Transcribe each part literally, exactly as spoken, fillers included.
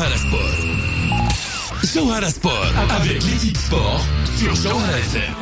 Jawhara Sport. Jawhara Sport avec l'équipe sport sur Jawhara F M.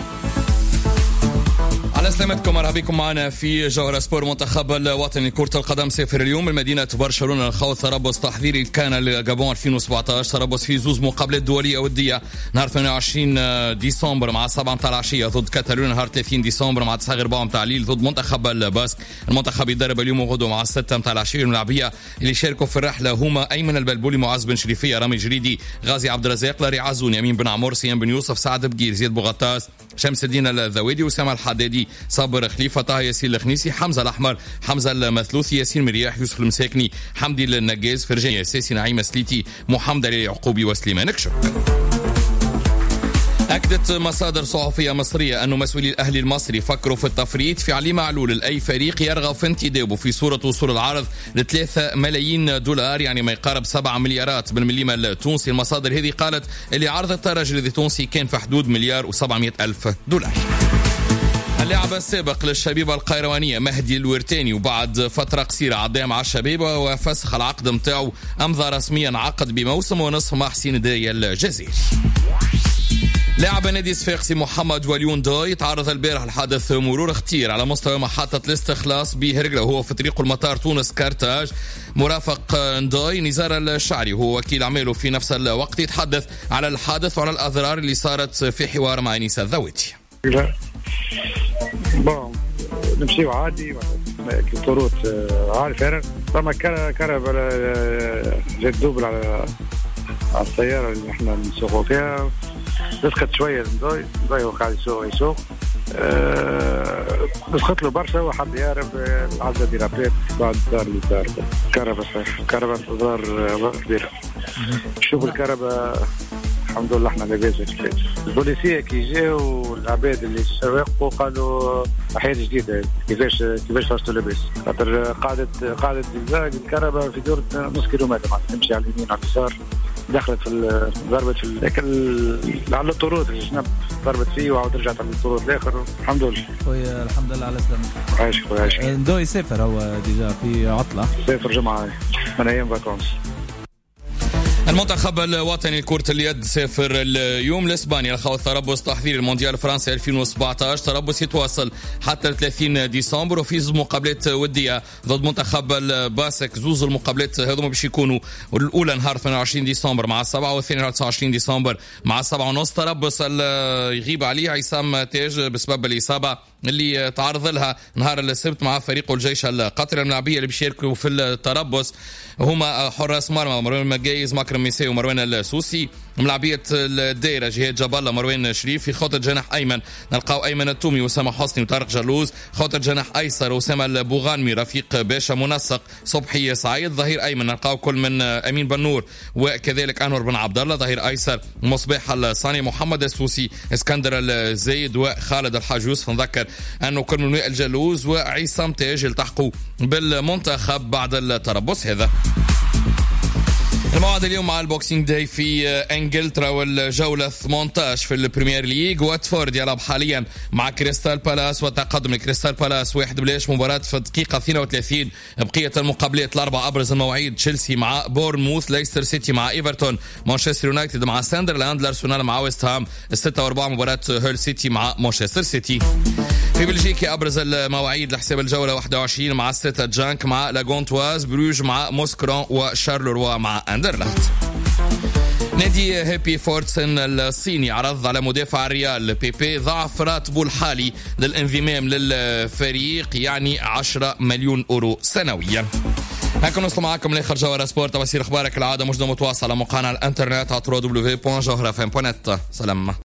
على سلامتكم، مرحبا بكم معنا في جوهرة سبور. منتخب الوطني كرة القدم سافر اليوم من مدينة برشلونة لخوض تربص تحضيري كان لجابون ألفين وسبعطاش. تربص في زوز مقابلات دولية ودية نهار ثمانية وعشرين ديسمبر مع سبعة متاع العشية ضد كاتالونيا، نهار ثلاثين ديسمبر مع تسعة أربعة متاع الليل ضد منتخب الباسك. المنتخب يدرب اليوم وغدوة مع ستة متاع العشية. الملاعبية اللي شاركوا في الرحلة هما أيمن البلبولي، معز بن شريفية، رامي جريدي، غازي عبد الرزاق، لاري عزون، يمين بن عمر، سيان بن يوسف، سعد بقير، زياد بوغطاس، شمس الدين الذويدي، وسام الحدادي، صابر خليفة، طه ياسين الخنيسي، حمزة الأحمر، حمزة المثلوثي، ياسين مرياح، يوسف المساكني، حمدي النجاز، فرجاني الساسي، نعيم سليتي، محمد اليعقوبي، وسليمان كشك. أكدت مصادر صحفية مصرية أن مسؤولي الأهلي المصري فكروا في التفريط في علي معلول لأي فريق يرغب في انتدابه في صورة وصول العرض لثلاثة ملايين دولار، يعني ما يقارب سبعة مليارات بالمليمة التونسي. المصادر هذه قالت اللي عرض الترجي التونسي كان في حدود مليار وسبعمائة ألف دولار. اللاعب السابق للشبيبة القيروانية مهدي الورتاني، وبعد فترة قصيرة عدى مع الشبيبة وفسخ العقد متاعه، أمضى رسميا عقد بموسم ونصف مع حسين داي الجزائري. لاعب نادي صفاقسي محمد وليون داي تعرض البارح لحادث مرور اختير على مستوى محطة الاستخلاص بهرقلة وهو في طريقه المطار تونس كارتاج. مرافق داي نزار الشعري وهو وكيل أعماله في نفس الوقت يتحدث على الحادث وعلى الأضرار اللي صارت في حوار مع أنيس الذويتي. لا بون نمشيو عادي، الطرود عارف انا فما كرب على زيت دوبل على على السيارة اللي احنا نسوقوا فيها، دخلت شوية ضاي ضاي وقاعد يسوق يسوق أه دخلت له برشا وحب يهرب، العزة دي رابيت بعد دار اللي دار كهرباء صحيح كهرباء ضرر كبيرة. شوف الكهرباء الحمد لله احنا لاباس كيفاش. البوليسيه كي جاوا العباد اللي سرقوا قالوا حياة جديدة كيفاش كيفاش فاستوا لاباس، خاطر قاعدة قاعدة زلزال الكهرباء في دور نص كيلومتر معناتها تمشي على اليمين على اليسار، دخلت في ضربت في لكن على الطرود الجنب ضربت فيه وعاود رجعت على الطرود الاخر. الحمد لله خويا الحمد لله على سلامتك. عايش خويا عايش. ندوي يسافر هو ديجا في عطلة، سافر جمعة من أيام فاكونس. المنتخب الوطني لكرة اليد سافر اليوم لإسبانيا لخوض تربص تحضير المونديال فرنسا ألفين وسبعطاش. تربص يتواصل حتى ثلاثين ديسمبر وفي مقابلات ودية ضد منتخب الباسك. زوز المقابلات هذوما باش يكونوا الأولى نهار ثمانية وعشرين ديسمبر مع السبعة والثانية نهار تسعة وعشرين ديسمبر مع السبعة ونص. تربص يغيب عليه عصام تاج بسبب الإصابة اللي تعرض لها نهار السبت مع فريقه الجيش القطري. الملاعبية اللي بيشاركوا في التربص هما حراس مرمى مروان مجايز، مكرم ميساوي، ومروان السوسي. ملاعبية الدائرة جهاد جبالة، مروان شريف. في خط الجناح أيمن نلقاو أيمن التومي وسام حسني وطارق جلوز. خط الجناح أيسر أسامة البوغانمي، رفيق باشا منسق، صبحي سعيد. ظهير أيمن نلقاو كل من أمين بن نور وكذلك أنور بن عبد الله. ظهير أيسر مصباح الصاني، محمد السوسي، اسكندر الزايد وخالد الحاج يوسف. نذكر أنه كل من وائل جلوز وعصام تاج التحقوا بالمنتخب بعد التربص هذا. الموعد اليوم مع البوكسينج داي في انجلترا والجولة ثمانية عشر في البريمير ليج. واتفورد يلعب حاليا مع كريستال بالاس وتقدم لكريستال بالاس واحد بلاش. مباراة في الدقيقة اثنين وثلاثين. بقية المقابلات الأربع أبرز المواعيد: تشيلسي مع بورنموث، ليستر سيتي مع إيفرتون، مانشستر يونايتد مع ساندرلاند، الأرسنال مع ويست هام. الستة وأربعة مباراة هول سيتي مع مانشستر سيتي. في بلجيكا أبرز المواعيد لحساب الجولة واحد وعشرين مع ستة جانك مع لاغونتواز، بروج مع موسكرون وشارلوروا مع أندرلخت. نادي هيبي فورتسن الصيني عرض على مدافع الريال بيبي ضعف راتبه الحالي للانضمام للفريق، يعني عشرة مليون أورو سنويا. هكذا نوصل معكم لاخر جوهرة سبورت. وسير اخبارك العاده مجد متواصل على موقعنا الانترنت على دبليو دبليو دبليو دوت جوهرة اف ام دوت نت. سلام.